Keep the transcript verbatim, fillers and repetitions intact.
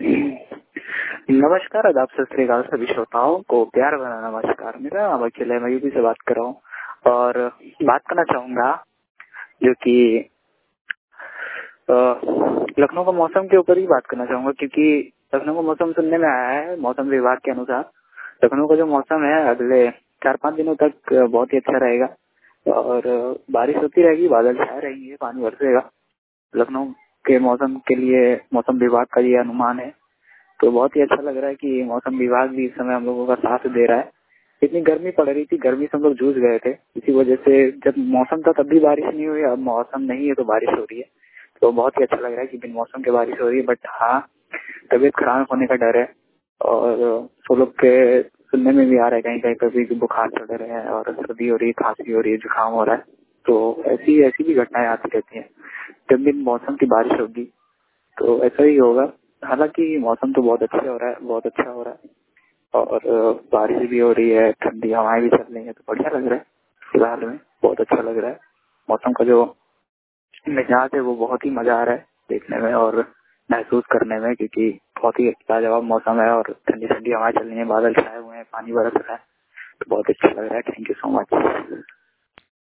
नमस्कार, आदाब, सत श्री अकाल सभी श्रोताओं को प्यार भरा नमस्कार। मेरा नाम अखिल है, मैं यूपी से बात कर रहा हूँ और बात करना चाहूंगा जो कि लखनऊ का मौसम के ऊपर ही बात करना चाहूंगा, क्योंकि लखनऊ का मौसम सुनने में आया है मौसम विभाग के अनुसार लखनऊ का जो मौसम है अगले चार पाँच दिनों तक बहुत ही अच्छा रहेगा और बारिश होती रहेगी, बादल छाए रहेंगे, पानी बरसेगा। लखनऊ के मौसम के लिए मौसम विभाग का ये अनुमान है, तो बहुत ही अच्छा लग रहा है कि मौसम विभाग भी इस समय हम लोगों का साथ दे रहा है। इतनी गर्मी पड़ रही थी, गर्मी से हम लोग जूझ गए थे, इसी वजह से जब मौसम था तब भी बारिश नहीं हुई, अब मौसम नहीं है तो बारिश हो रही है, तो बहुत ही अच्छा लग रहा है कि बिन मौसम के बारिश हो रही है। बट हाँ, तबीयत खराब होने का डर है और सब लोग के सुनने में भी आ रहा है कहीं कहीं कभी बुखार चढ़ रहे हैं और सर्दी हो रही है, खांसी हो रही है, जुकाम हो रहा है। तो ऐसी ऐसी भी घटनाएं आती रहती हैं। जब बिन मौसम की बारिश होगी तो ऐसा ही होगा। हालांकि मौसम तो बहुत अच्छा हो रहा है, बहुत अच्छा हो रहा है और बारिश भी हो रही है, ठंडी हवाएं भी चल रही है, तो बढ़िया लग रहा है। फिलहाल में बहुत अच्छा लग रहा है। मौसम का जो मिजाज है वो बहुत ही मजा आ रहा है देखने में और महसूस करने में, क्योंकि बहुत ही लाजवाब मौसम है और ठंडी ठंडी हवाएं चल रही है, बादल छाए हुए हैं, पानी बरस रहा है, तो बहुत अच्छा लग रहा है। Thank you so much.